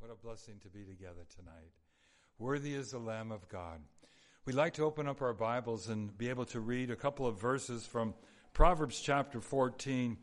What a blessing to be together tonight. Worthy is the Lamb of God. We'd like to open up our Bibles and be able to read a couple of verses from Proverbs chapter 14.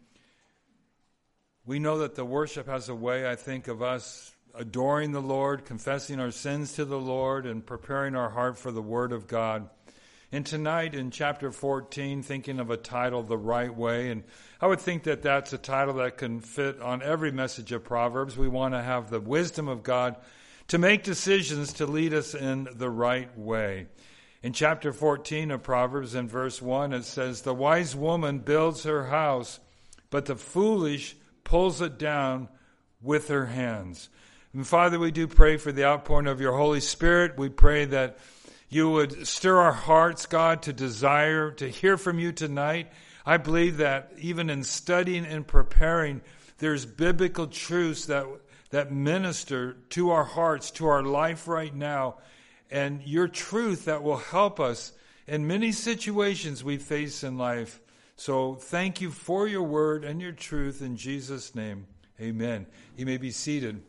We know that the worship has a way, I think, of us adoring the Lord, confessing our sins to the Lord, and preparing our heart for the Word of God. And tonight in chapter 14, thinking of a title, The Right Way, and I would think that that's a title that can fit on every message of Proverbs. We want to have the wisdom of God to make decisions to lead us in the right way. In chapter 14 of Proverbs, in verse 1, it says, "The wise woman builds her house, but the foolish pulls it down with her hands." And Father, we do pray for the outpouring of your Holy Spirit. We pray that you would stir our hearts, God, to desire to hear from you tonight. I believe that even in studying and preparing, there's biblical truths that minister to our hearts, to our life right now, and your truth that will help us in many situations we face in life. So thank you for your word and your truth in Jesus' name. Amen. You may be seated.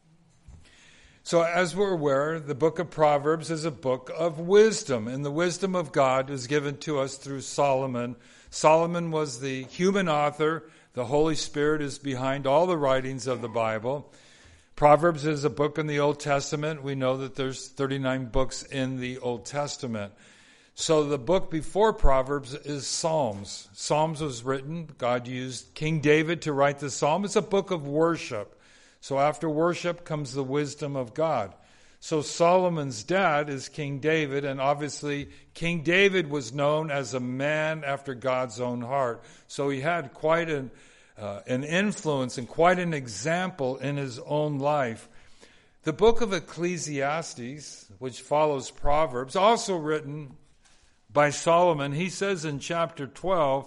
So as we're aware, the book of Proverbs is a book of wisdom, and the wisdom of God is given to us through Solomon. Solomon was the human author. The Holy Spirit is behind all the writings of the Bible. Proverbs is a book in the Old Testament. We know that there's 39 books in the Old Testament. So the book before Proverbs is Psalms. Psalms was written, God used King David to write the Psalm. It's a book of worship. So after worship comes the wisdom of God. So Solomon's dad is King David, and obviously King David was known as a man after God's own heart. So he had quite an influence and quite an example in his own life. The book of Ecclesiastes, which follows Proverbs, also written by Solomon, he says in chapter 12,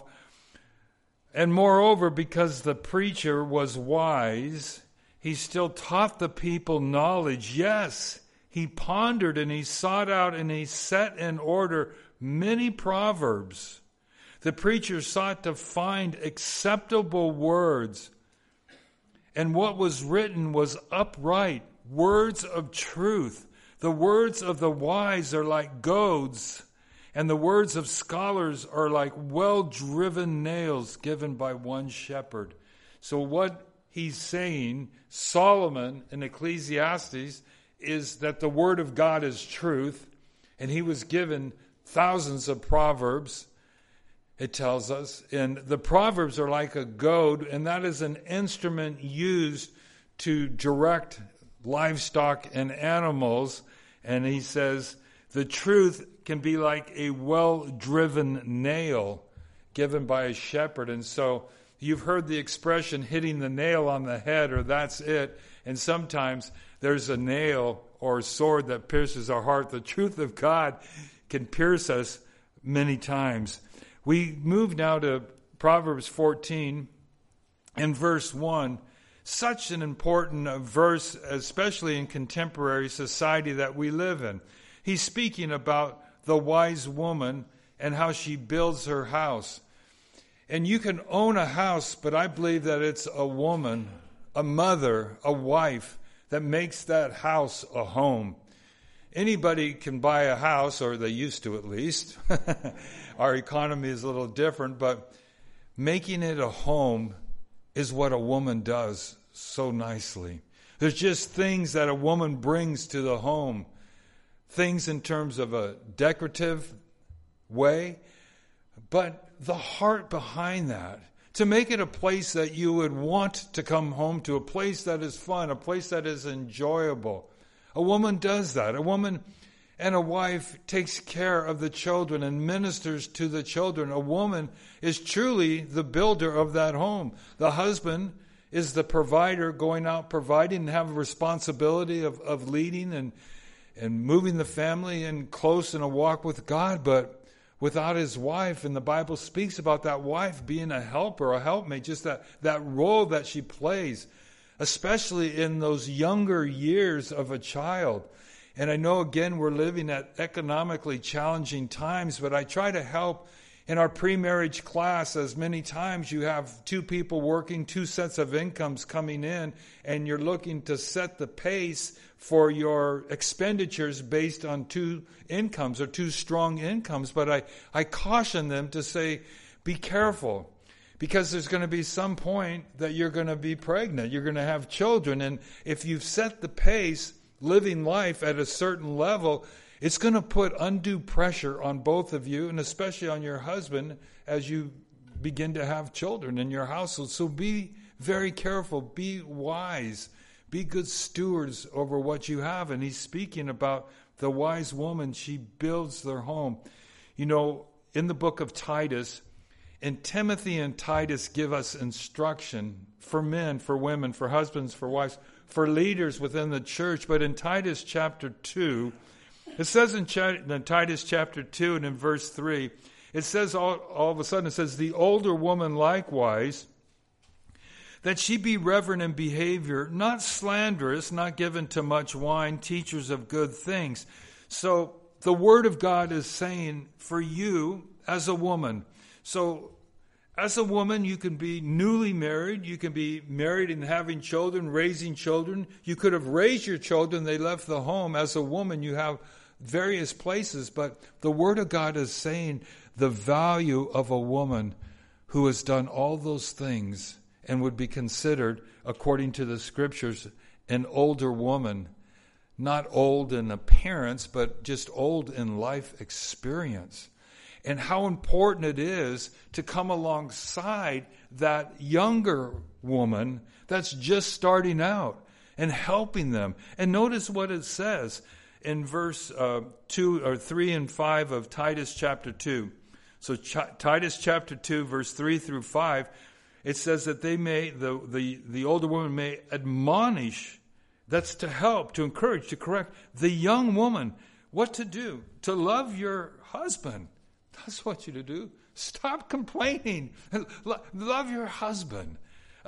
"And moreover, because the preacher was wise, he still taught the people knowledge. Yes, he pondered and he sought out and he set in order many proverbs. The preacher sought to find acceptable words, and what was written was upright, words of truth. The words of the wise are like goads, and the words of scholars are like well-driven nails given by one shepherd." So what he's saying, Solomon in Ecclesiastes, is that the word of God is truth, and he was given thousands of proverbs, it tells us. And the proverbs are like a goad, and that is an instrument used to direct livestock and animals. And he says the truth can be like a well-driven nail given by a shepherd. And so you've heard the expression hitting the nail on the head, or that's it. And sometimes there's a nail or a sword that pierces our heart. The truth of God can pierce us many times. We move now to Proverbs 14 and verse 1. Such an important verse, especially in contemporary society that we live in. He's speaking about the wise woman and how she builds her house. And you can own a house, but I believe that it's a woman, a mother, a wife that makes that house a home. Anybody can buy a house, or they used to at least. Our economy is a little different, but making it a home is what a woman does so nicely. There's just things that a woman brings to the home. Things in terms of a decorative way, but the heart behind that, to make it a place that you would want to come home to, a place that is fun, a place that is enjoyable. A woman does that. A woman and a wife takes care of the children and ministers to the children. A woman is truly the builder of that home. The husband is the provider, going out providing, and have a responsibility of leading and moving the family in close in a walk with God, but without his wife. And the Bible speaks about that wife being a helper, a helpmate, just that role that she plays, especially in those younger years of a child. And I know, again, we're living at economically challenging times, but I try to help In our pre-marriage class, as many times you have two people working, two sets of incomes coming in, and you're looking to set the pace for your expenditures based on two incomes or two strong incomes. But I caution them to say, be careful, because there's going to be some point that you're going to be pregnant. You're going to have children. And if you've set the pace, living life at a certain level, it's going to put undue pressure on both of you, and especially on your husband as you begin to have children in your household. So be very careful, be wise, be good stewards over what you have. And he's speaking about the wise woman. She builds their home. You know, in the book of Titus, and Timothy and Titus give us instruction for men, for women, for husbands, for wives, for leaders within the church. But in Titus chapter 2, it says in Titus chapter 2 and in verse 3, it says all of a sudden, it says, the older woman likewise, that she be reverent in behavior, not slanderous, not given to much wine, teachers of good things. So the Word of God is saying for you as a woman. So as a woman, you can be newly married. You can be married and having children, raising children. You could have raised your children. They left the home. As a woman, you have various places. But the Word of God is saying the value of a woman who has done all those things and would be considered, according to the Scriptures, an older woman. Not old in appearance, but just old in life experience. And how important it is to come alongside that younger woman that's just starting out and helping them. And notice what it says in verse 2 or 3 and 5 of Titus chapter 2. So Titus chapter 2, verse 3 through 5, it says that they may, the older woman may admonish, that's to help, to encourage, to correct the young woman what to do, to love your husband. That's what you to do. Stop complaining. Love your husband.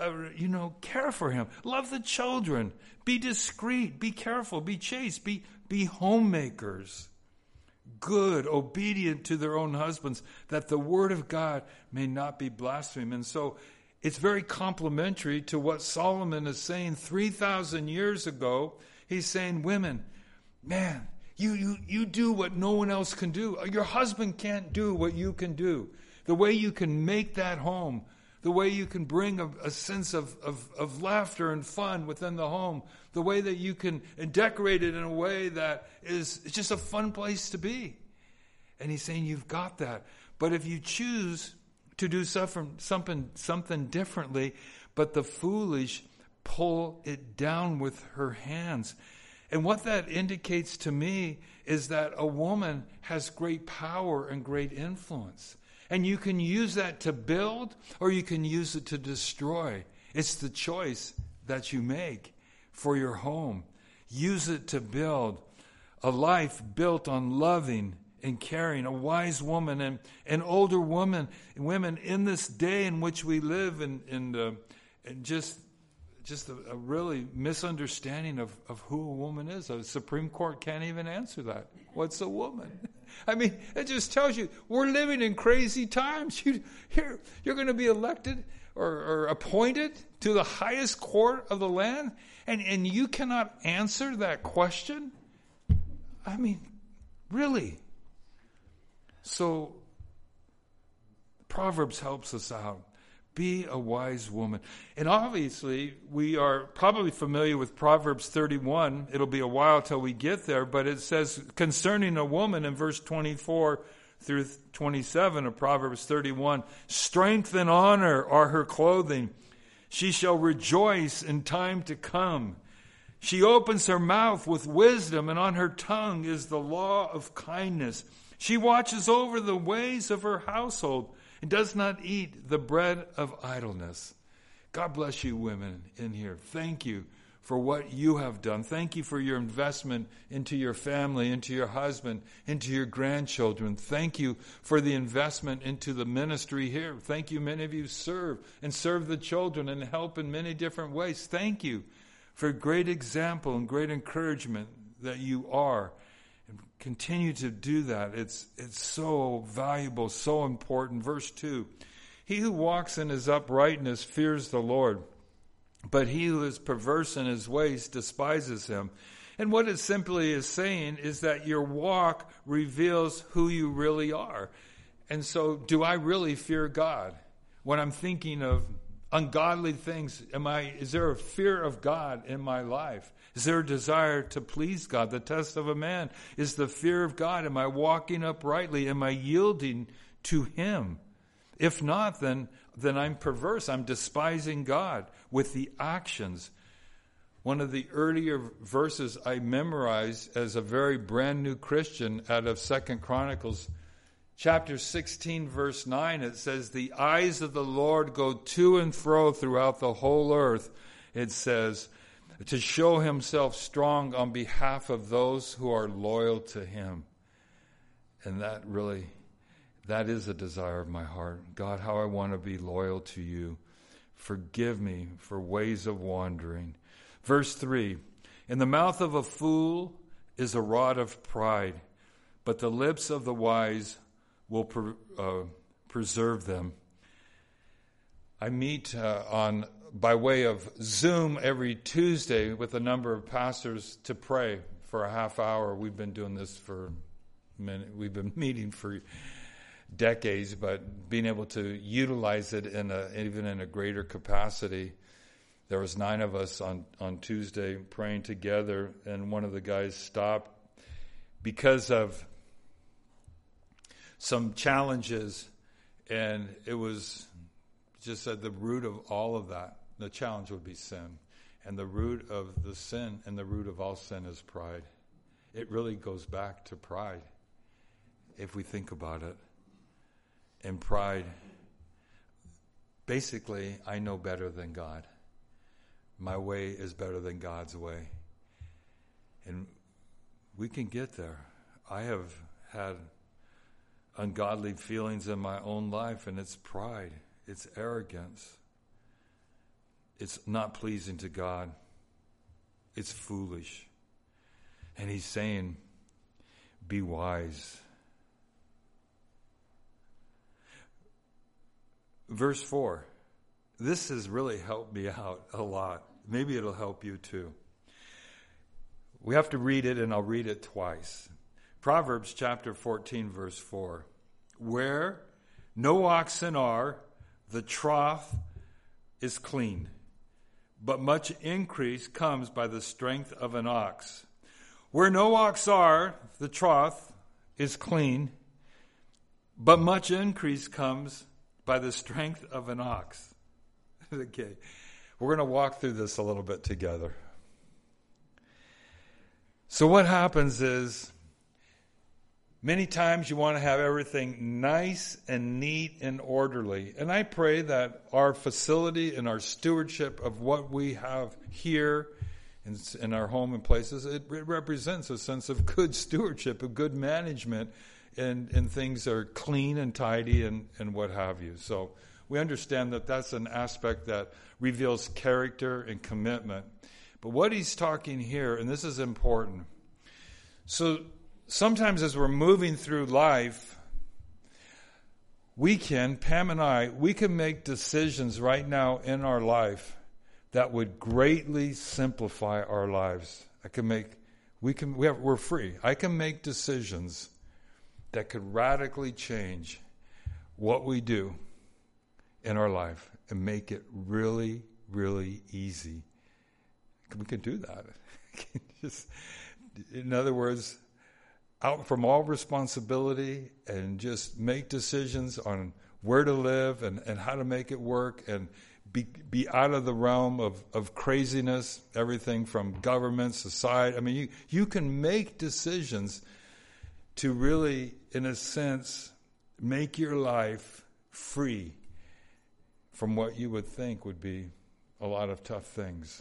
Care for him. Love the children. Be discreet. Be careful. Be chaste. Be homemakers. Good, obedient to their own husbands, that the word of God may not be blasphemed. And so it's very complementary to what Solomon is saying 3,000 years ago. He's saying, women, man, you do what no one else can do. Your husband can't do what you can do. The way you can make that home, the way you can bring a sense of laughter and fun within the home, the way that you can decorate it in a way that is just a fun place to be. And he's saying you've got that. But if you choose to do something differently, but the foolish pull it down with her hands. And what that indicates to me is that a woman has great power and great influence. And you can use that to build or you can use it to destroy. It's the choice that you make for your home. Use it to build a life built on loving and caring, a wise woman and an older women in this day in which we live, and just a really misunderstanding of who a woman is. The Supreme Court can't even answer that. What's a woman? I mean, it just tells you we're living in crazy times. You're going to be elected or appointed to the highest court of the land, and you cannot answer that question? I mean, really? So, Proverbs helps us out. Be a wise woman. And obviously, we are probably familiar with Proverbs 31. It'll be a while till we get there, but it says concerning a woman in verse 24 through 27 of Proverbs 31, strength and honor are her clothing. She shall rejoice in time to come. She opens her mouth with wisdom, and on her tongue is the law of kindness. She watches over the ways of her household and does not eat the bread of idleness. God bless you, women in here. Thank you for what you have done. Thank you for your investment into your family, into your husband, into your grandchildren. Thank you for the investment into the ministry here. Thank you, many of you serve the children and help in many different ways. Thank you for great example and great encouragement that you are. And continue to do that. It's so valuable, so important. Verse 2, he who walks in his uprightness fears the Lord, but he who is perverse in his ways despises him. And what it simply is saying is that your walk reveals who you really are. And so, do I really fear God? When I'm thinking of ungodly things, is there a fear of God in my life? Is there a desire to please God? The test of a man is the fear of God. Am I walking uprightly? Am I yielding to him? If not, then I'm perverse. I'm despising God with the actions. One of the earlier verses I memorized as a very brand new Christian out of 2 Chronicles chapter 16, verse 9, it says, the eyes of the Lord go to and fro throughout the whole earth, it says, to show himself strong on behalf of those who are loyal to him. And that is a desire of my heart. God, how I want to be loyal to you. Forgive me for ways of wandering. Verse 3, in the mouth of a fool is a rod of pride, but the lips of the wise will preserve them. I meet by way of Zoom every Tuesday with a number of pastors to pray for a half hour. We've been doing this for a minute. We've been meeting for decades, but being able to utilize it even in a greater capacity. There was 9 of us on Tuesday praying together, and one of the guys stopped because of some challenges, and it was just at the root of all of that. The challenge would be sin, and the root of the sin and the root of all sin is pride. It really goes back to pride if we think about it. And pride, basically, I know better than God. My way is better than God's way. And we can get there. I have had ungodly feelings in my own life, and it's pride. It's arrogance. It's not pleasing to God. It's foolish. And he's saying, be wise. Verse 4. This has really helped me out a lot. Maybe it'll help you too. We have to read it, and I'll read it twice. Proverbs chapter 14, verse 4. Where no oxen are, the trough is clean, but much increase comes by the strength of an ox. Where no ox are, the trough is clean, but much increase comes by the strength of an ox. Okay, we're going to walk through this a little bit together. So what happens is, many times you want to have everything nice and neat and orderly. And I pray that our facility and our stewardship of what we have here in our home and places, it represents a sense of good stewardship, of good management, and things are clean and tidy and what have you. So we understand that that's an aspect that reveals character and commitment. But what he's talking here, and this is important. So sometimes as we're moving through life, Pam and I, we can make decisions right now in our life that would greatly simplify our lives. We're free. I can make decisions that could radically change what we do in our life and make it really, really easy. We can do that. In other words, out from all responsibility and just make decisions on where to live and how to make it work and be out of the realm of craziness, everything from government, society. I mean, you can make decisions to really, in a sense, make your life free from what you would think would be a lot of tough things.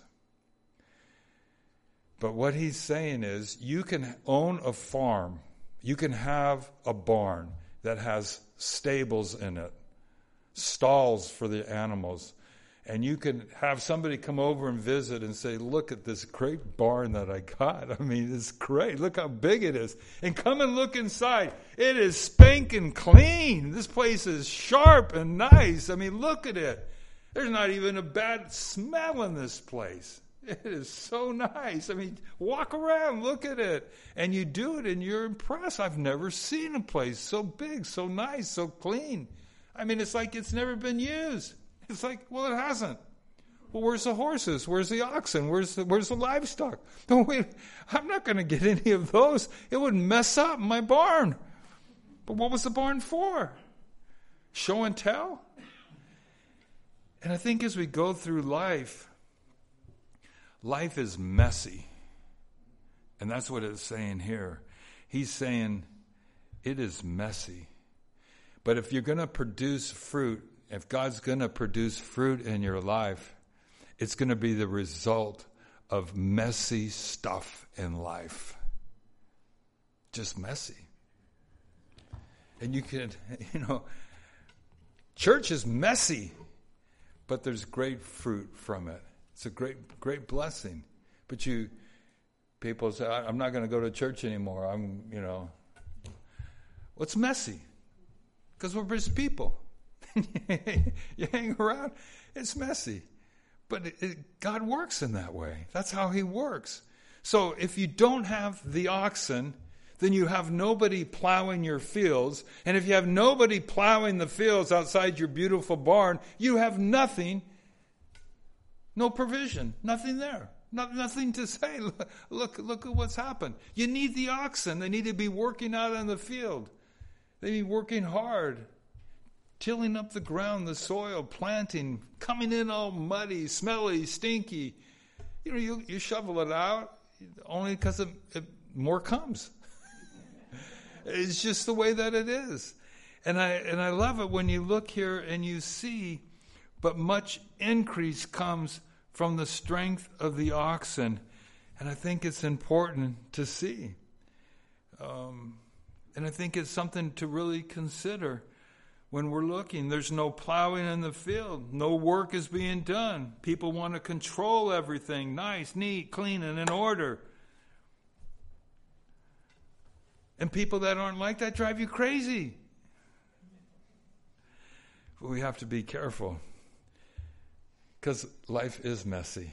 But what he's saying is, you can own a farm, you can have a barn that has stables in it, stalls for the animals, And you can have somebody come over and visit and say, look at this great barn that I got. I mean, it's great. Look how big it is. And come and look inside. It is spanking clean. This place is sharp and nice. I mean, look at it. There's not even a bad smell in this place. It is so nice. I mean, walk around, look at it. And you do it and you're impressed. I've never seen a place so big, so nice, so clean. I mean, it's like it's never been used. It's like, well, it hasn't. Well, where's the horses? Where's the oxen? Where's the livestock? No, wait, I'm not going to get any of those. It would mess up my barn. But what was the barn for? Show and tell? And I think as we go through life, life is messy. And that's what it's saying here. He's saying it is messy. But if you're going to produce fruit, if God's going to produce fruit in your life, it's going to be the result of messy stuff in life. Just messy. And you can, church is messy, but there's great fruit from it. It's a great blessing. But people say, I'm not going to go to church anymore. Well, it's messy. Because we're just people. You hang around, it's messy. But God works in that way. That's how he works. So if you don't have the oxen, then you have nobody plowing your fields. And if you have nobody plowing the fields outside your beautiful barn, you have nothing, no provision, nothing there. Nothing to say. Look at what's happened. You need the oxen. They need to be working out in the field. They need working hard. Tilling up the ground, the soil, planting, coming in all muddy, smelly, stinky. You shovel it out only because more comes. It's just the way that it is. And I love it when you look here and you see, but much increase comes from the strength of the oxen. And I think it's important to see. And I think it's something to really consider. When we're looking, there's no plowing in the field. No work is being done. People want to control everything. Nice, neat, clean, and in order. And people that aren't like that drive you crazy. But we have to be careful. Because life is messy.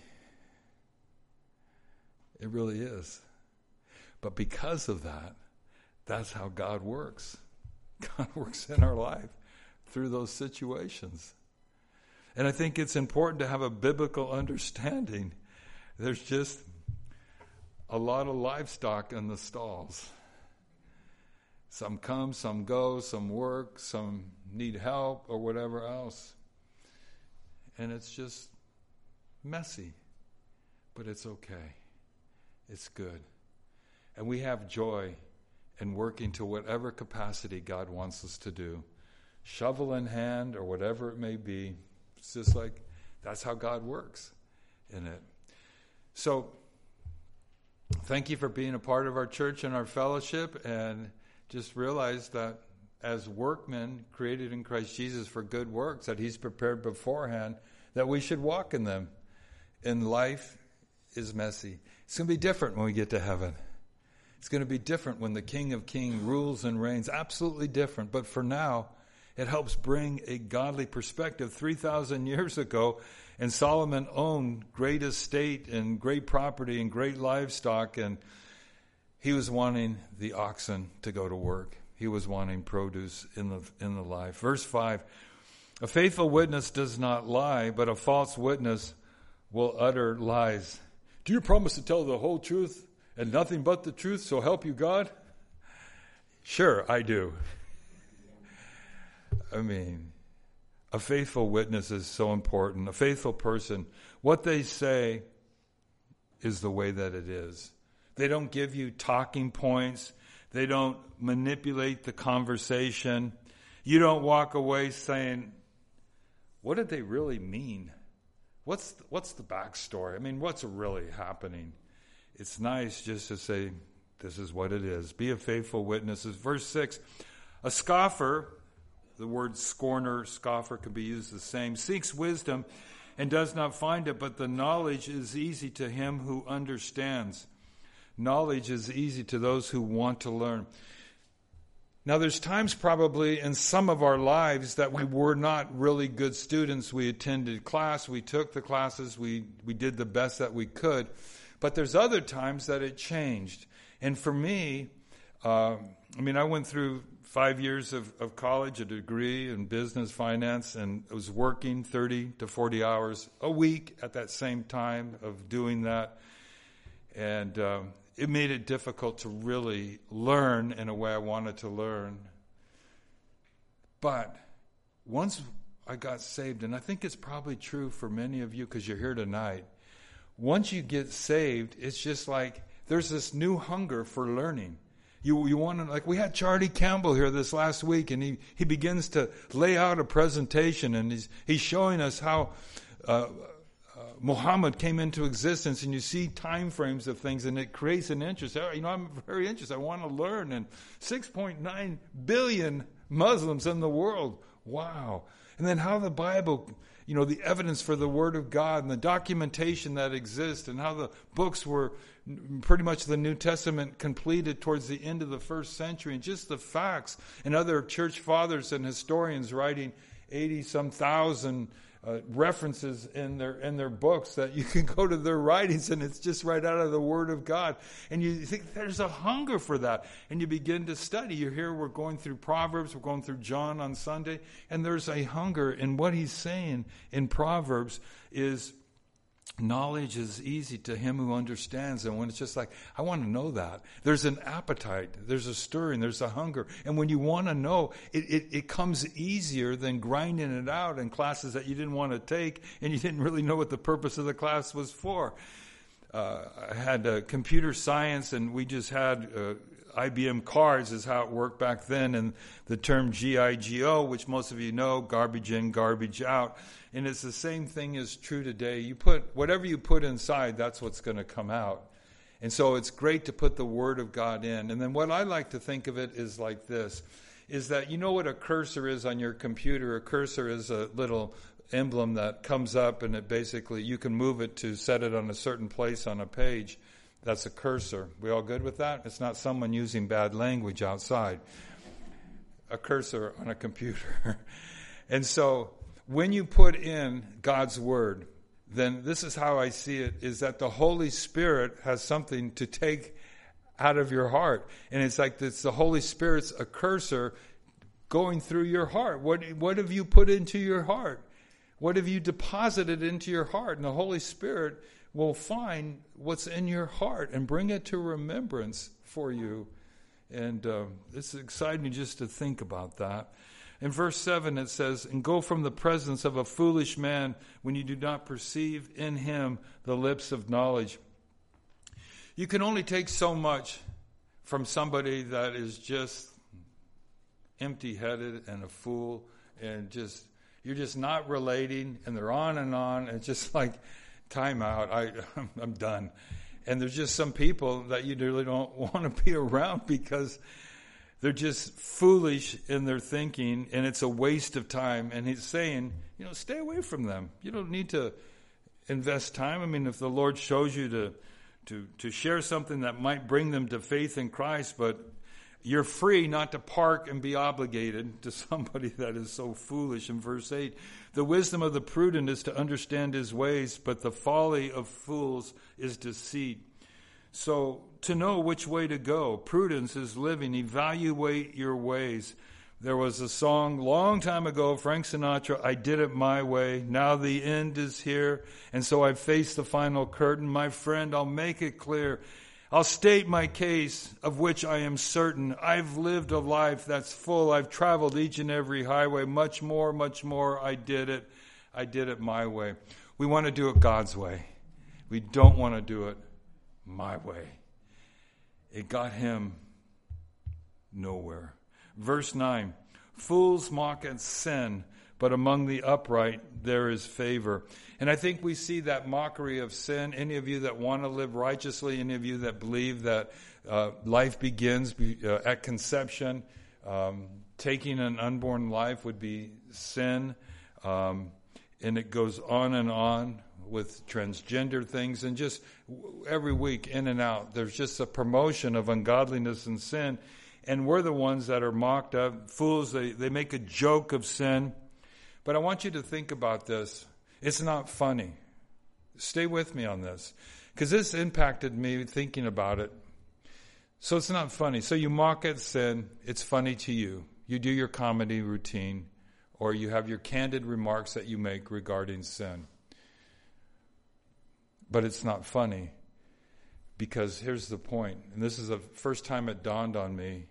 It really is. But because of that, that's how God works. God works in our life through those situations. And I think it's important to have a biblical understanding. There's just a lot of livestock in the stalls. Some come, some go, some work, some need help or whatever else. And it's just messy. But it's okay. It's good. And we have joy in working to whatever capacity God wants us to do. Shovel in hand or whatever it may be. It's just like, that's how God works in it. So, thank you for being a part of our church and our fellowship, and just realize that as workmen created in Christ Jesus for good works that he's prepared beforehand, that we should walk in them. And life is messy. It's going to be different when we get to heaven. It's going to be different when the King of Kings rules and reigns. Absolutely different. But for now, it helps bring a godly perspective. 3,000 years ago, and Solomon owned great estate and great property and great livestock, and he was wanting the oxen to go to work. He was wanting produce in the life. Verse 5, a faithful witness does not lie, but a false witness will utter lies. Do you promise to tell the whole truth and nothing but the truth, so help you God? Sure, I do. I mean, a faithful witness is so important. A faithful person, what they say is the way that it is. They don't give you talking points. They don't manipulate the conversation. You don't walk away saying, what did they really mean? What's the backstory? I mean, what's really happening? It's nice just to say, this is what it is. Be a faithful witness. Verse 6, a scoffer, the word scorner, scoffer could be used the same, seeks wisdom and does not find it, but the knowledge is easy to him who understands. Knowledge is easy to those who want to learn. Now, there's times probably in some of our lives that we were not really good students. We attended class, we took the classes, we did the best that we could. But there's other times that it changed. And for me, I went through 5 years of college, a degree in business finance, and I was working 30 to 40 hours a week at that same time of doing that. And it made it difficult to really learn in a way I wanted to learn. But once I got saved, and I think it's probably true for many of you because you're here tonight, once you get saved, it's just like there's this new hunger for learning. You want to, like we had Charlie Campbell here this last week, and he begins to lay out a presentation, and he's showing us how Muhammad came into existence, and you see time frames of things, and it creates an interest. I'm very interested. I want to learn. And 6.9 billion Muslims in the world. Wow. And then how the Bible, the evidence for the Word of God and the documentation that exists, and how the books were pretty much the New Testament completed towards the end of the first century, and just the facts, and other church fathers and historians writing 80-some thousand references in their books that you can go to their writings, and it's just right out of the Word of God. And you think there's a hunger for that, and you begin to study. You're here, we're going through Proverbs, we're going through John on Sunday, and there's a hunger. And what he's saying in Proverbs is knowledge is easy to him who understands. And when it's just like, I want to know that, there's an appetite, there's a stirring, there's a hunger. And when you want to know, it comes easier than grinding it out in classes that you didn't want to take and you didn't really know what the purpose of the class was for. I had computer science, and we just had IBM cards is how it worked back then, and the term GIGO, which most of you know, garbage in, garbage out. And it's the same thing is true today. You put whatever you put inside, that's what's going to come out. And so it's great to put the Word of God in. And then what I like to think of it is like this, is that you know what a cursor is on your computer? A cursor is a little emblem that comes up, and it basically, you can move it to set it on a certain place on a page. That's a cursor. We all good with that? It's not someone using bad language outside. A cursor on a computer. And so when you put in God's Word, then this is how I see it, is that the Holy Spirit has something to take out of your heart. And it's like it's the Holy Spirit's a cursor going through your heart. What have you put into your heart? What have you deposited into your heart? And the Holy Spirit will find what's in your heart and bring it to remembrance for you. And it's exciting just to think about that. In verse 7 it says, and go from the presence of a foolish man when you do not perceive in him the lips of knowledge. You can only take so much from somebody that is just empty-headed and a fool, and just you're just not relating, and they're on and on. It's just like, time out, I'm done. And there's just some people that you really don't want to be around because they're just foolish in their thinking, and it's a waste of time. And he's saying, stay away from them. You don't need to invest time. I mean, if the Lord shows you to share something that might bring them to faith in Christ, but you're free not to park and be obligated to somebody that is so foolish. In verse 8, the wisdom of the prudent is to understand his ways, but the folly of fools is deceit. So to know which way to go, prudence is living. Evaluate your ways. There was a song long time ago, Frank Sinatra, I did it my way. Now the end is here, and so I face the final curtain. My friend, I'll make it clear. I'll state my case, of which I am certain. I've lived a life that's full. I've traveled each and every highway. Much more. I did it my way. We want to do it God's way. We don't want to do it my way. It got him nowhere. Verse 9, fools mock at sin, but among the upright there is favor. And I think we see that mockery of sin. Any of you that want to live righteously, any of you that believe that life begins at conception, taking an unborn life would be sin. and it goes on with transgender things, and just every week in and out, there's just a promotion of ungodliness and sin, and we're the ones that are mocked up. Fools, they make a joke of sin. But I want you to think about this. It's not funny. Stay with me on this, because this impacted me thinking about it. So it's not funny. So you mock at sin. It's funny to you. You do your comedy routine, or you have your candid remarks that you make regarding sin. But it's not funny, because here's the point, and this is the first time it dawned on me.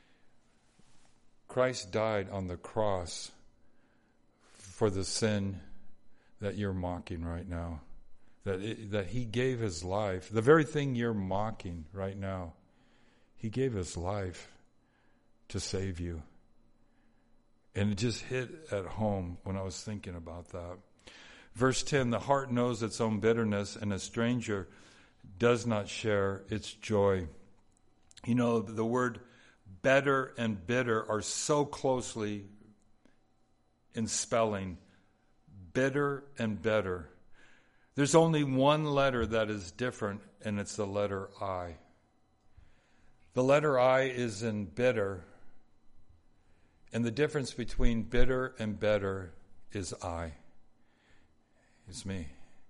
Christ died on the cross for the sin that you're mocking right now. That he gave his life. The very thing you're mocking right now, he gave his life to save you. And it just hit at home when I was thinking about that. Verse 10, the heart knows its own bitterness, and a stranger does not share its joy. You know, the word better and bitter are so closely in spelling. Bitter and better. There's only one letter that is different, and it's the letter I. The letter I is in bitter, and the difference between bitter and better is I. It's me.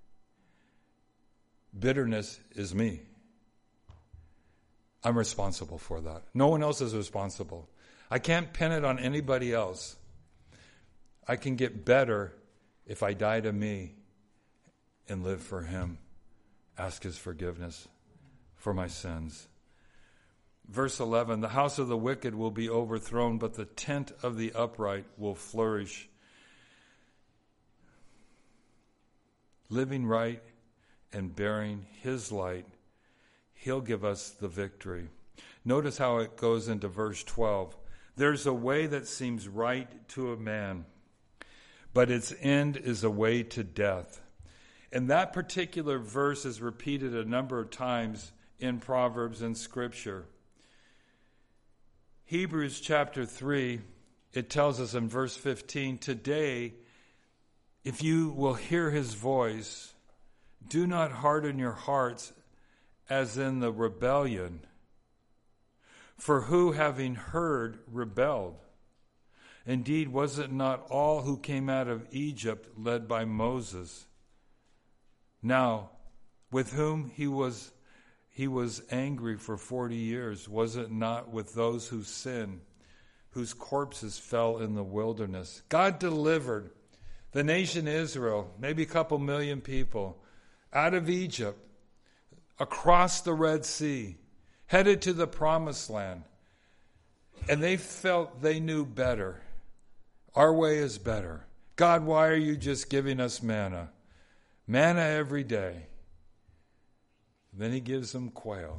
Bitterness is me. I'm responsible for that. No one else is responsible. I can't pin it on anybody else. I can get better if I die to me and live for him. Ask his forgiveness for my sins. Verse 11, the house of the wicked will be overthrown, but the tent of the upright will flourish. Living right and bearing his light, he'll give us the victory. Notice how it goes into verse 12. There's a way that seems right to a man, but its end is a way to death. And that particular verse is repeated a number of times in Proverbs and Scripture. Hebrews chapter 3, it tells us in verse 15, today, if you will hear his voice, do not harden your hearts as in the rebellion. For who, having heard, rebelled? Indeed, was it not all who came out of Egypt led by Moses? Now, with whom he was angry for 40 years, was it not with those who sinned, whose corpses fell in the wilderness? God delivered the nation Israel, maybe a couple million people, out of Egypt, across the Red Sea, headed to the Promised Land. And they felt they knew better. Our way is better. God, why are you just giving us manna? Manna every day. Then he gives them quail.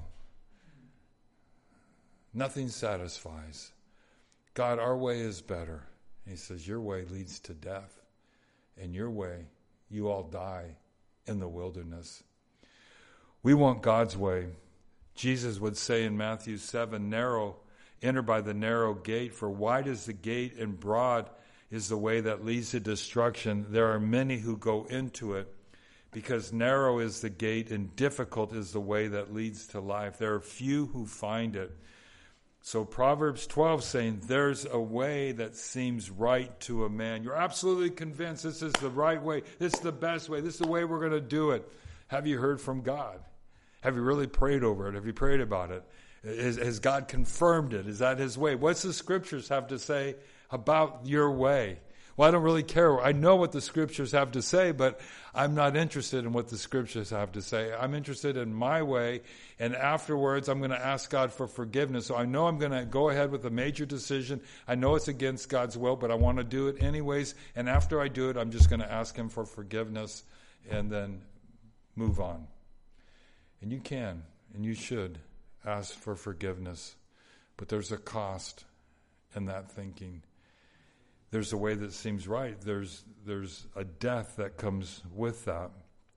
Nothing satisfies. God, our way is better. And he says, your way leads to death. And your way, you all die in the wilderness. We want God's way. Jesus would say in Matthew 7, enter by the narrow gate, for wide is the gate and broad is the way that leads to destruction. There are many who go into it, because narrow is the gate and difficult is the way that leads to life. There are few who find it. So Proverbs 12 saying, there's a way that seems right to a man. You're absolutely convinced this is the right way. This is the best way. This is the way we're going to do it. Have you heard from God? Have you really prayed over it? Have you prayed about it? Has God confirmed it? Is that his way? What's the scriptures have to say about your way? Well, I don't really care. I know what the scriptures have to say, but I'm not interested in what the scriptures have to say. I'm interested in my way, and afterwards I'm going to ask God for forgiveness. So I know I'm going to go ahead with a major decision. I know it's against God's will, but I want to do it anyways. And after I do it, I'm just going to ask him for forgiveness and then move on. And you can, and you should ask for forgiveness. But there's a cost in that thinking. There's a way that seems right. There's a death that comes with that.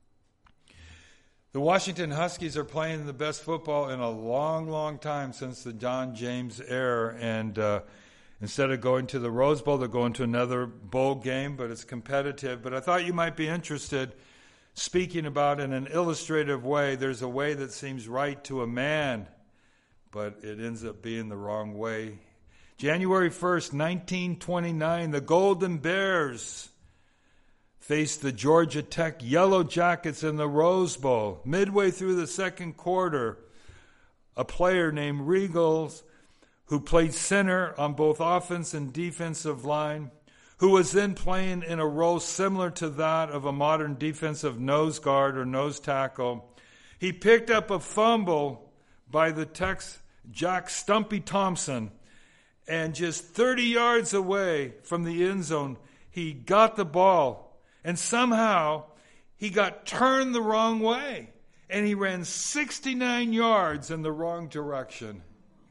The Washington Huskies are playing the best football in a long, long time since the John James era, and Instead of going to the Rose Bowl, they're going to another bowl game, but it's competitive. But I thought you might be interested, speaking about in an illustrative way, there's a way that seems right to a man, but it ends up being the wrong way. January 1st, 1929, the Golden Bears faced the Georgia Tech Yellow Jackets in the Rose Bowl. Midway through the second quarter, a player named Regals, who played center on both offense and defensive line, who was then playing in a role similar to that of a modern defensive nose guard or nose tackle. He picked up a fumble by the Tech's Jack Stumpy Thompson, and just 30 yards away from the end zone, he got the ball, and somehow he got turned the wrong way, and he ran 69 yards in the wrong direction.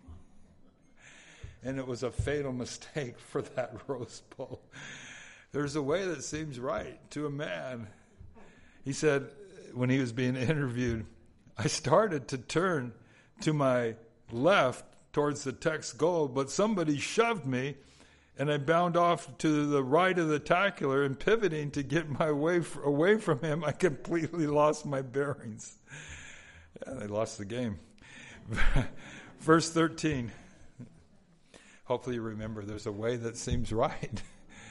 And it was a fatal mistake for that Rose Bowl. There's a way that seems right to a man. He said when he was being interviewed, I started to turn to my left towards the Tech's goal, but somebody shoved me, and I bound off to the right of the tackler, and pivoting to get my way away from him, I completely lost my bearings. Yeah, they lost the game. Verse 13. Hopefully you remember there's a way that seems right.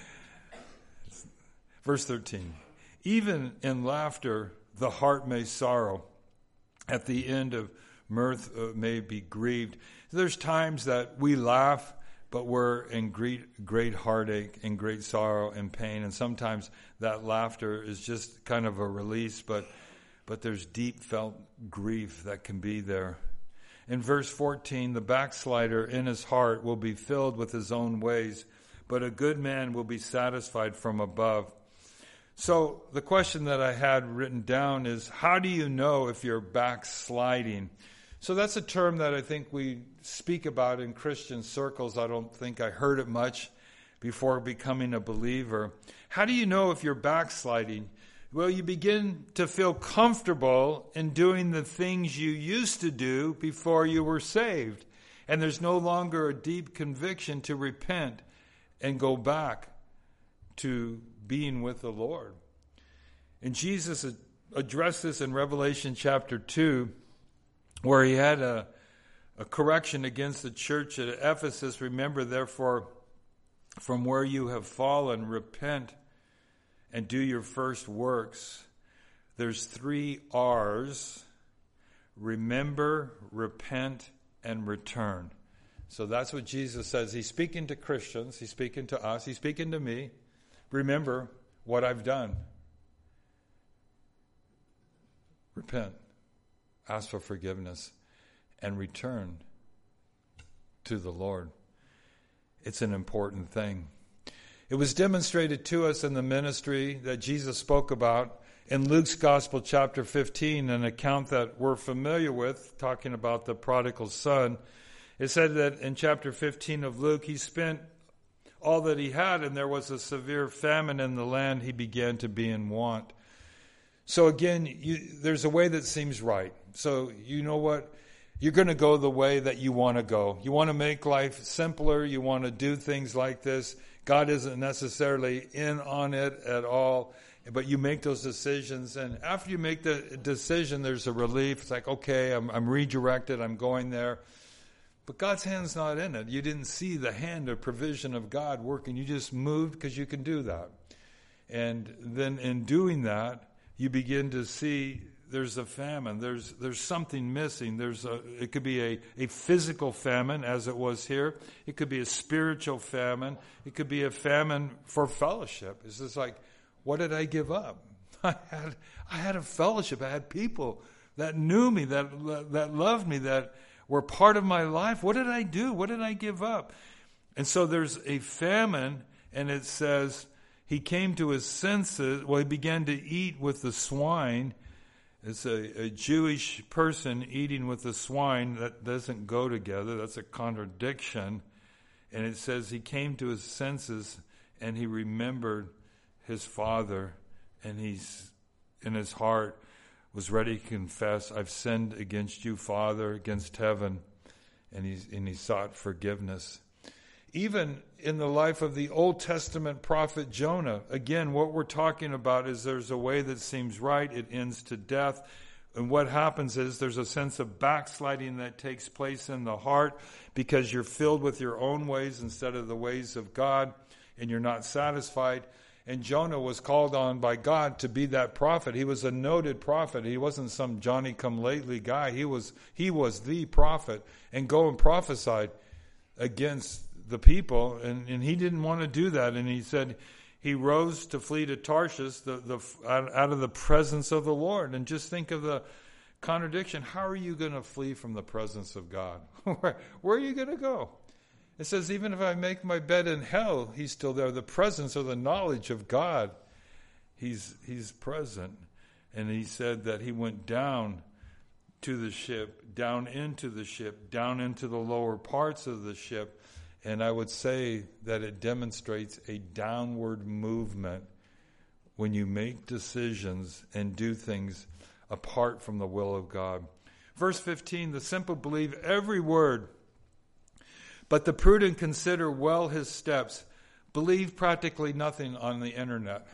Verse 13. Even in laughter, the heart may sorrow. At the end of mirth may be grieved. There's times that we laugh, but we're in great heartache and great sorrow and pain. And sometimes that laughter is just kind of a release, but there's deep felt grief that can be there. In verse 14, the backslider in his heart will be filled with his own ways, but a good man will be satisfied from above. So the question that I had written down is, how do you know if you're backsliding? So that's a term that I think we speak about in Christian circles. I don't think I heard it much before becoming a believer. How do you know if you're backsliding? Well, you begin to feel comfortable in doing the things you used to do before you were saved. And there's no longer a deep conviction to repent and go back to being with the Lord. And Jesus addressed this in Revelation chapter 2, where he had a correction against the church at Ephesus. Remember, therefore, from where you have fallen, repent and do your first works. There's 3 R's: remember, repent, and return. So that's what Jesus says. He's speaking to Christians. He's speaking to us. He's speaking to me. Remember what I've done. Repent. Ask for forgiveness. And return to the Lord. It's an important thing. It was demonstrated to us in the ministry that Jesus spoke about in Luke's Gospel, chapter 15, an account that we're familiar with, talking about the prodigal son. It said that in chapter 15 of Luke, he spent all that he had, and there was a severe famine in the land. He began to be in want. So again, there's a way that seems right. So you know what? You're going to go the way that you want to go. You want to make life simpler. You want to do things like this. God isn't necessarily in on it at all, but you make those decisions. And after you make the decision, there's a relief. It's like, okay, I'm redirected. I'm going there. But God's hand's not in it. You didn't see the hand of provision of God working. You just moved because you can do that. And then in doing that, you begin to see there's a famine. There's something missing. It could be a physical famine, as it was here. It could be a spiritual famine. It could be a famine for fellowship. It's just like, what did I give up? I had a fellowship. I had people that knew me, that loved me, that were part of my life. What did I do? What did I give up? And so there's a famine, and it says he came to his senses. Well, he began to eat with the swine. It's a Jewish person eating with the swine. That doesn't go together. That's a contradiction. And it says he came to his senses and he remembered his father, and he's in his heart was ready to confess, I've sinned against you, Father, against heaven, and he sought forgiveness. even in the life of the Old Testament prophet Jonah, again, what we're talking about is there's a way that seems right, it ends to death. And what happens is there's a sense of backsliding that takes place in the heart because you're filled with your own ways instead of the ways of God, and you're not satisfied. And Jonah was called on by God to be that prophet. He was a noted prophet. He wasn't some Johnny-come-lately guy. He was the prophet, and go and prophesied against the people. And he didn't want to do that. And he said he rose to flee to Tarshish out of the presence of the Lord. And just think of the contradiction. How are you going to flee from the presence of God? Where are you going to go? It says, even if I make my bed in hell, he's still there. The presence or the knowledge of God, he's present. And he said that he went down to the ship, down into the ship, down into the lower parts of the ship. And I would say that it demonstrates a downward movement when you make decisions and do things apart from the will of God. Verse 15, the simple believe every word, but the prudent consider well his steps. Believe practically nothing on the internet.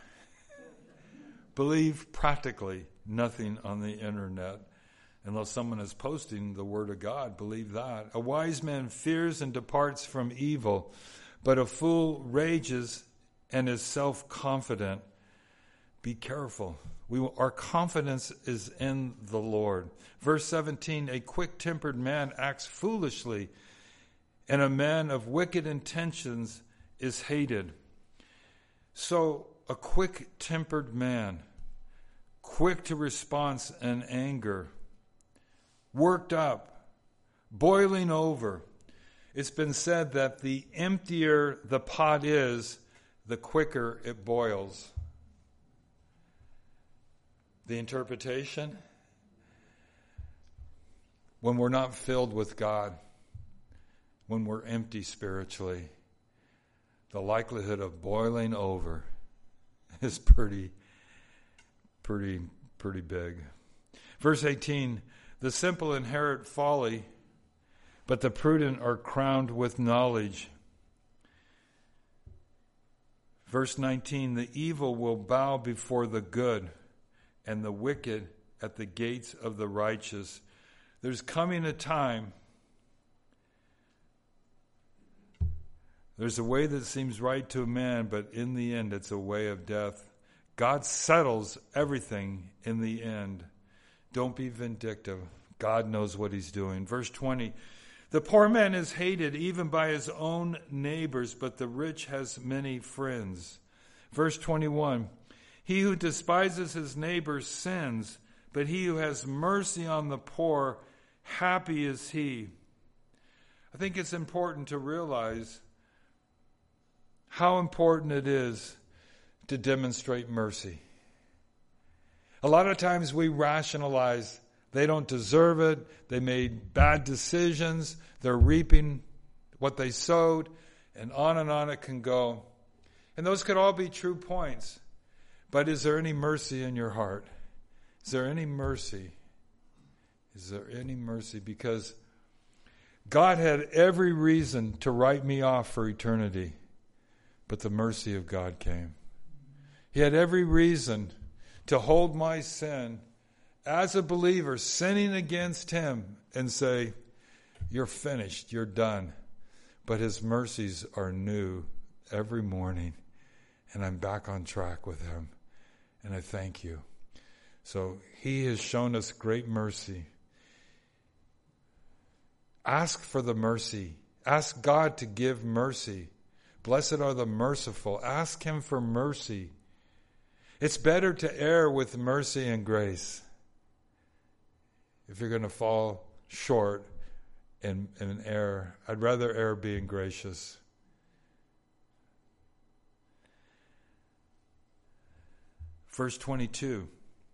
Believe practically nothing on the internet. Unless someone is posting the word of God, believe that. A wise man fears and departs from evil, but a fool rages and is self-confident. Be careful. Our confidence is in the Lord. Verse 17, a quick-tempered man acts foolishly, and a man of wicked intentions is hated. So, a quick-tempered man, quick to response and anger, worked up, boiling over. It's been said that the emptier the pot is, the quicker it boils. The interpretation? When we're not filled with God, when we're empty spiritually, the likelihood of boiling over is pretty big. Verse 18, the simple inherit folly, but the prudent are crowned with knowledge. Verse 19, the evil will bow before the good, and the wicked at the gates of the righteous. There's coming a time, there's a way that seems right to a man, but in the end it's a way of death. God settles everything in the end. Don't be vindictive. God knows what he's doing. Verse 20, the poor man is hated even by his own neighbors, but the rich has many friends. Verse 21, he who despises his neighbor sins, but he who has mercy on the poor, happy is he. I think it's important to realize how important it is to demonstrate mercy. A lot of times we rationalize they don't deserve it, they made bad decisions, they're reaping what they sowed, and on it can go. And those could all be true points. But is there any mercy in your heart? Is there any mercy? Is there any mercy? Because God had every reason to write me off for eternity, but the mercy of God came. He had every reason to hold my sin as a believer, sinning against him, and say, you're finished, you're done. But his mercies are new every morning, and I'm back on track with him. And I thank you. So he has shown us great mercy. Ask for the mercy. Ask God to give mercy. Blessed are the merciful. Ask him for mercy. It's better to err with mercy and grace. If you're going to fall short in an error, I'd rather err being gracious. Verse 22.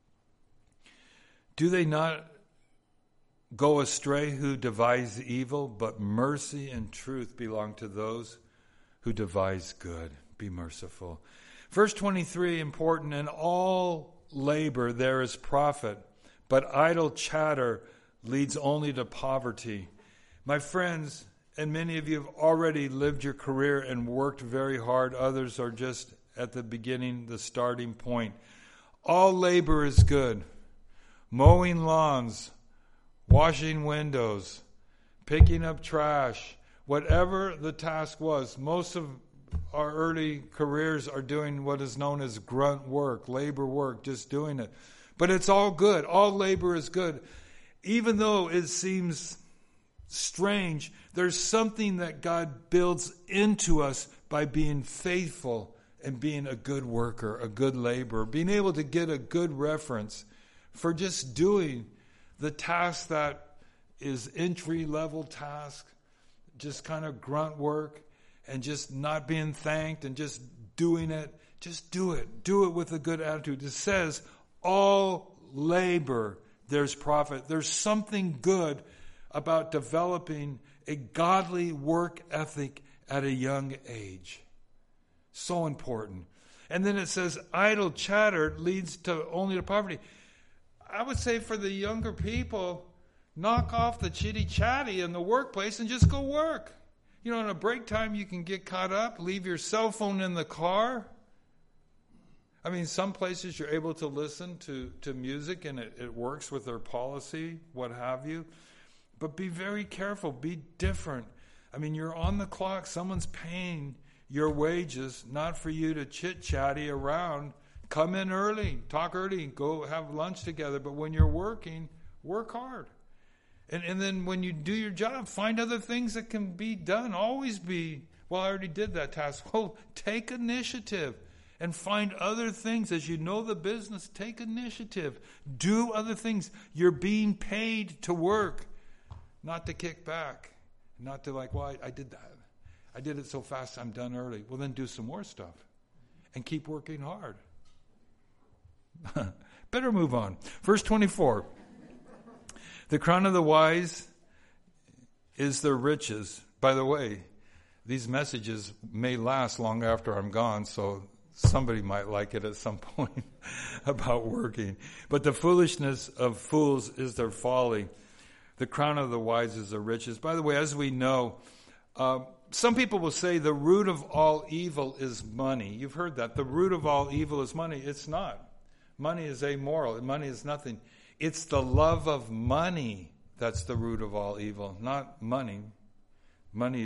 Do they not go astray who devise evil, but mercy and truth belong to those who devise good. Be merciful. Verse 23, important. In all labor there is profit, but idle chatter leads only to poverty. My friends, and many of you have already lived your career and worked very hard. Others are just at the beginning, the starting point. All labor is good. Mowing lawns, washing windows, picking up trash, whatever the task was. Most of our early careers are doing what is known as grunt work, labor work, just doing it. But it's all good. All labor is good. Even though it seems strange, there's something that God builds into us by being faithful and being a good worker, a good laborer, being able to get a good reference for just doing the task that is entry-level task, just kind of grunt work, and just not being thanked and just doing it. Just do it. Do it with a good attitude. It says, all labor, there's profit. There's something good about developing a godly work ethic at a young age. So important. And then it says, idle chatter leads to only to poverty. I would say for the younger people, knock off the chitty-chatty in the workplace and just go work. You know, in a break time, you can get caught up, leave your cell phone in the car. I mean, some places you're able to listen to music and it works with their policy, what have you. But be very careful. Be different. I mean, you're on the clock. Someone's paying your wages, not for you to chit-chatty around. Come in early, talk early, go have lunch together. But when you're working, work hard. And then when you do your job, find other things that can be done. Always be, well, I already did that task. Well, take initiative and find other things. As you know the business, take initiative. Do other things. You're being paid to work, not to kick back. Not to like, well, I did that. I did it so fast, I'm done early. Well, then do some more stuff and keep working hard. Better move on. Verse 24. The crown of the wise is their riches. By the way, these messages may last long after I'm gone, so somebody might like it at some point about working. But the foolishness of fools is their folly. The crown of the wise is their riches. By the way, as we know, some people will say the root of all evil is money. You've heard that. The root of all evil is money. It's not. Money is amoral. Money is nothing. It's the love of money that's the root of all evil, not money. Money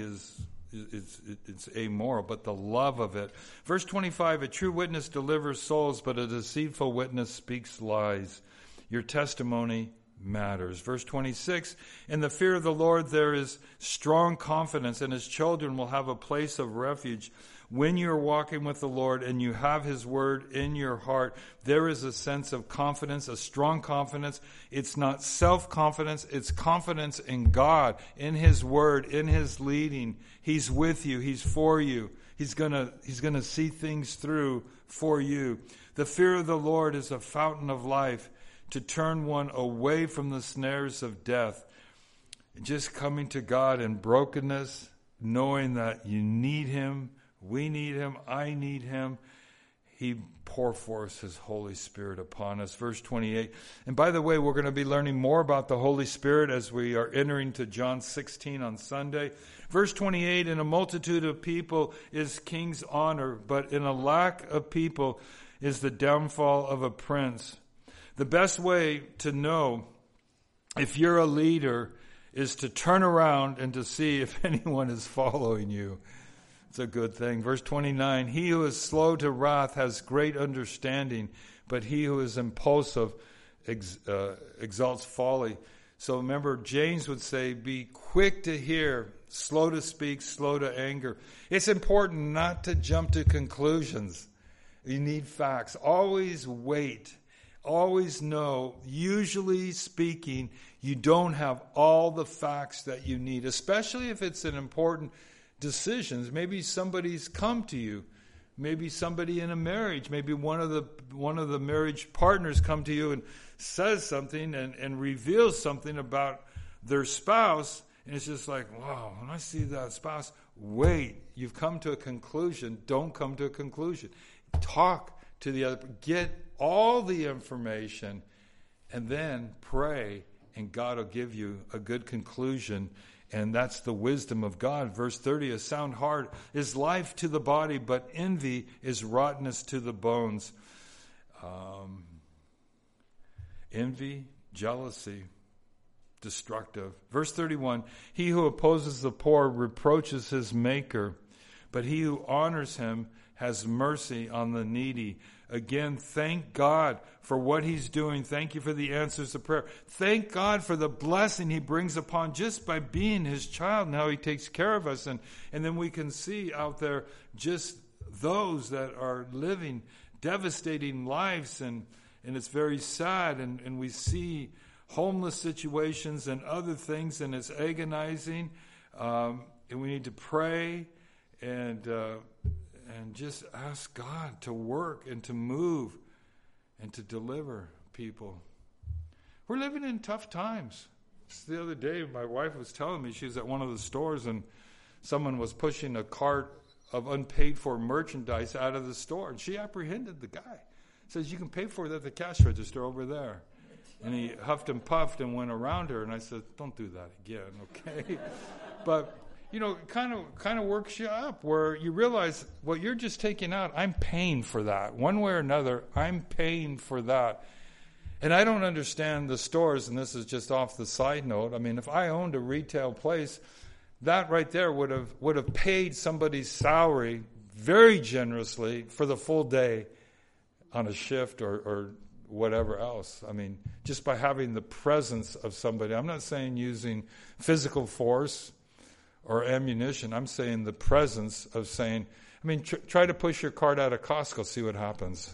it's amoral, but the love of it. Verse 25, a true witness delivers souls, but a deceitful witness speaks lies. Your testimony matters. Verse 26, in the fear of the Lord there is strong confidence, and his children will have a place of refuge. When you're walking with the Lord and you have his word in your heart, there is a sense of confidence, a strong confidence. It's not self-confidence, it's confidence in God, in his word, in his leading. He's with you, he's for you. He's gonna see things through for you. The fear of the Lord is a fountain of life, to turn one away from the snares of death. Just coming to God in brokenness, knowing that you need him, we need him, I need him. He pours forth his Holy Spirit upon us. Verse 28. And by the way, we're going to be learning more about the Holy Spirit as we are entering to John 16 on Sunday. Verse 28, in a multitude of people is king's honor, but in a lack of people is the downfall of a prince. The best way to know if you're a leader is to turn around and to see if anyone is following you. It's a good thing. Verse 29, he who is slow to wrath has great understanding, but he who is impulsive exalts folly. So remember, James would say, be quick to hear, slow to speak, slow to anger. It's important not to jump to conclusions. You need facts. Always wait. Always know, usually speaking, you don't have all the facts that you need, especially if it's an important decisions. Maybe somebody's come to you. Maybe somebody in a marriage. Maybe one of the marriage partners come to you and says something and reveals something about their spouse. And it's just like, wow, when I see that spouse, wait, you've come to a conclusion. Don't come to a conclusion. Talk to the other. Get all the information and then pray and God will give you a good conclusion. And that's the wisdom of God. Verse 30, a sound heart is life to the body, but envy is rottenness to the bones. Envy, jealousy, destructive. Verse 31, he who opposes the poor reproaches his maker, but he who honors him has mercy on the needy. Again, thank God for what he's doing. Thank you for the answers to prayer. Thank God for the blessing he brings upon just by being his child and how he takes care of us. And then we can see out there just those that are living devastating lives, and it's very sad. And we see homeless situations and other things, and it's agonizing. And we need to pray and just ask God to work and to move and to deliver people. We're living in tough times. Just the other day, my wife was telling me she was at one of the stores and someone was pushing a cart of unpaid for merchandise out of the store. And she apprehended the guy. Says, you can pay for it at the cash register over there. And he huffed and puffed and went around her. And I said, don't do that again, okay? But you know, it kind of works you up where you realize what you're just taking out, I'm paying for that. One way or another, I'm paying for that. And I don't understand the stores, and this is just off the side note. I mean, if I owned a retail place, that right there would have paid somebody's salary very generously for the full day on a shift or whatever else. I mean, just by having the presence of somebody. I'm not saying using physical force or ammunition. I'm saying the presence of saying, I mean, try to push your cart out of Costco, see what happens,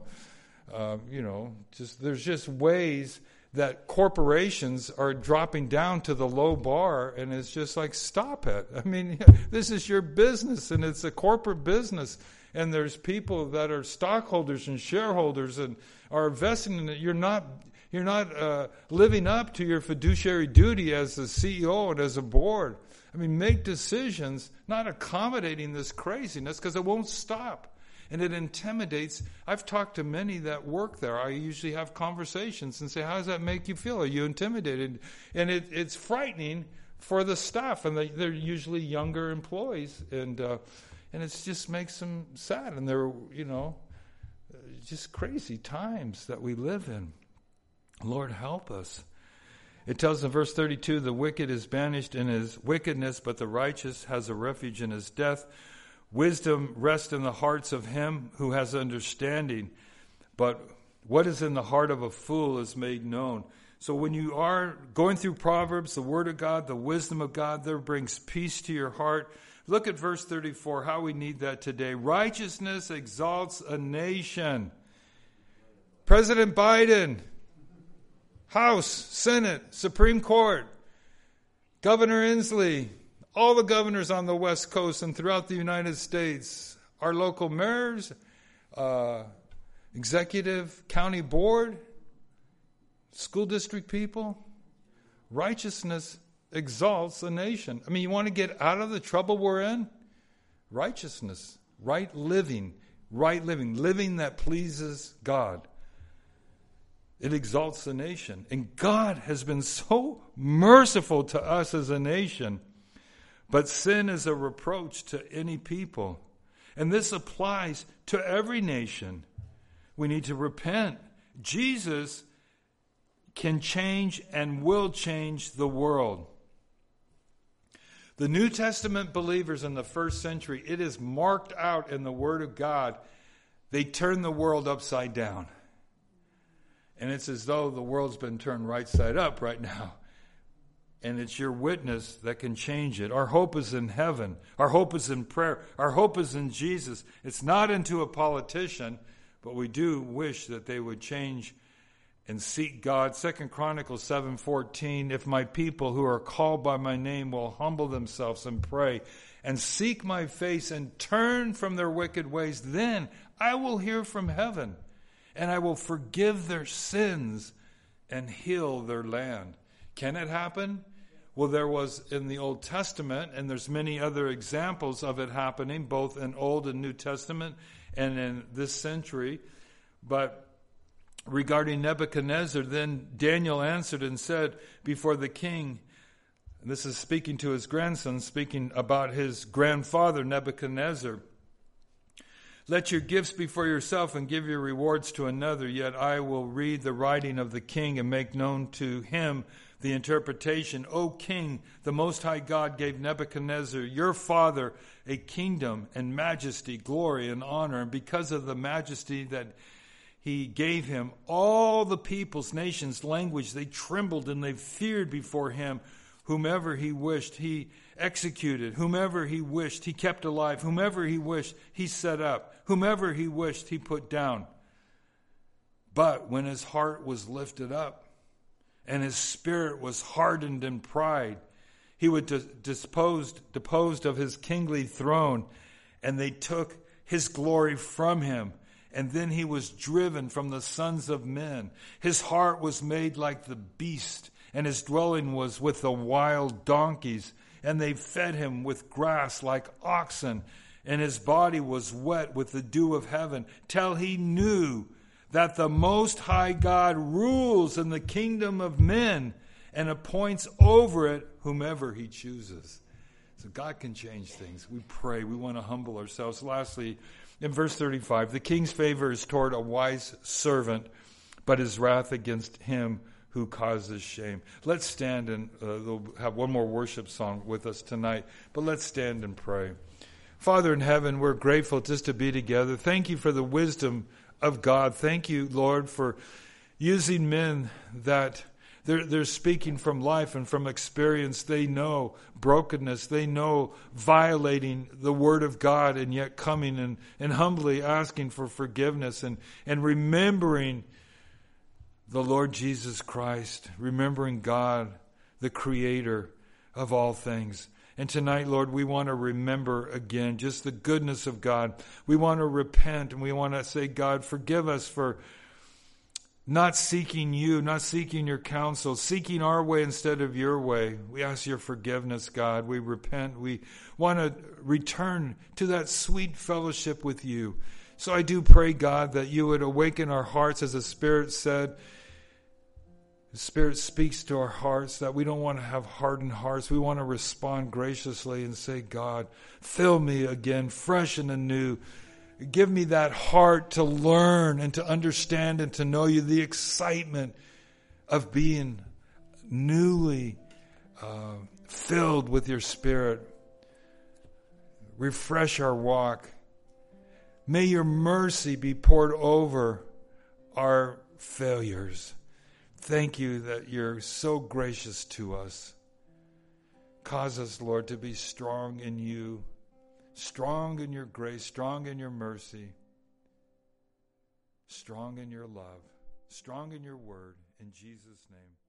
there's just ways that corporations are dropping down to the low bar, and it's just like, stop it. I mean, this is your business, and it's a corporate business, and there's people that are stockholders and shareholders and are investing in it. You're not living up to your fiduciary duty as a CEO and as a board. I mean, make decisions, not accommodating this craziness, because it won't stop. And it intimidates. I've talked to many that work there. I usually have conversations and say, how does that make you feel? Are you intimidated? And it's frightening for the staff. And they're usually younger employees. And it just makes them sad. And they're, just crazy times that we live in. Lord, help us. It tells in verse 32, the wicked is banished in his wickedness, but the righteous has a refuge in his death. Wisdom rests in the hearts of him who has understanding, but what is in the heart of a fool is made known. So when you are going through Proverbs, the Word of God, the wisdom of God, there brings peace to your heart. Look at verse 34, how we need that today. Righteousness exalts a nation. President Biden, House, Senate, Supreme Court, Governor Inslee, all the governors on the West Coast and throughout the United States, our local mayors, executive, county board, school district people. Righteousness exalts a nation. I mean, you want to get out of the trouble we're in? Righteousness, right living, living that pleases God. It exalts the nation. And God has been so merciful to us as a nation. But sin is a reproach to any people. And this applies to every nation. We need to repent. Jesus can change and will change the world. The New Testament believers in the first century, it is marked out in the Word of God. They turned the world upside down. And it's as though the world's been turned right side up right now. And it's your witness that can change it. Our hope is in heaven. Our hope is in prayer. Our hope is in Jesus. It's not into a politician, but we do wish that they would change and seek God. 2 Chronicles 7:14, if my people who are called by my name will humble themselves and pray and seek my face and turn from their wicked ways, then I will hear from heaven. And I will forgive their sins and heal their land. Can it happen? Well, there was in the Old Testament, and there's many other examples of it happening, both in Old and New Testament and in this century. But regarding Nebuchadnezzar, then Daniel answered and said before the king, and this is speaking to his grandson, speaking about his grandfather Nebuchadnezzar, let your gifts be for yourself and give your rewards to another, yet I will read the writing of the king and make known to him the interpretation. O king, the Most High God gave Nebuchadnezzar, your father, a kingdom and majesty, glory and honor, and because of the majesty that he gave him, all the peoples, nations, language, they trembled and they feared before him. Whomever he wished, he executed. Whomever he wished, he kept alive. Whomever he wished, he set up. Whomever he wished, he put down. But when his heart was lifted up and his spirit was hardened in pride, he was deposed of his kingly throne, and they took his glory from him. And then he was driven from the sons of men. His heart was made like the beast, and his dwelling was with the wild donkeys. And they fed him with grass like oxen, and his body was wet with the dew of heaven, till he knew that the Most High God rules in the kingdom of men and appoints over it whomever he chooses. So God can change things. We pray. We want to humble ourselves. Lastly, in verse 35, the king's favor is toward a wise servant, but his wrath against him who causes shame. Let's stand and they'll have one more worship song with us tonight, but let's stand and pray. Father in heaven, we're grateful just to be together. Thank you for the wisdom of God. Thank you, Lord, for using men that they're speaking from life and from experience. They know brokenness. They know violating the word of God, and yet coming and humbly asking for forgiveness and remembering the Lord Jesus Christ, remembering God, the creator of all things. And tonight, Lord, we want to remember again just the goodness of God. We want to repent, and we want to say, God, forgive us for not seeking you, not seeking your counsel, seeking our way instead of your way. We ask your forgiveness, God. We repent. We want to return to that sweet fellowship with you. So I do pray, God, that you would awaken our hearts, as the Spirit said. The Spirit speaks to our hearts that we don't want to have hardened hearts. We want to respond graciously and say, God, fill me again, fresh and anew. Give me that heart to learn and to understand and to know you, the excitement of being newly filled with your Spirit. Refresh our walk. May your mercy be poured over our failures. Thank you that you're so gracious to us. Cause us, Lord, to be strong in you, strong in your grace, strong in your mercy, strong in your love, strong in your word. In Jesus' name.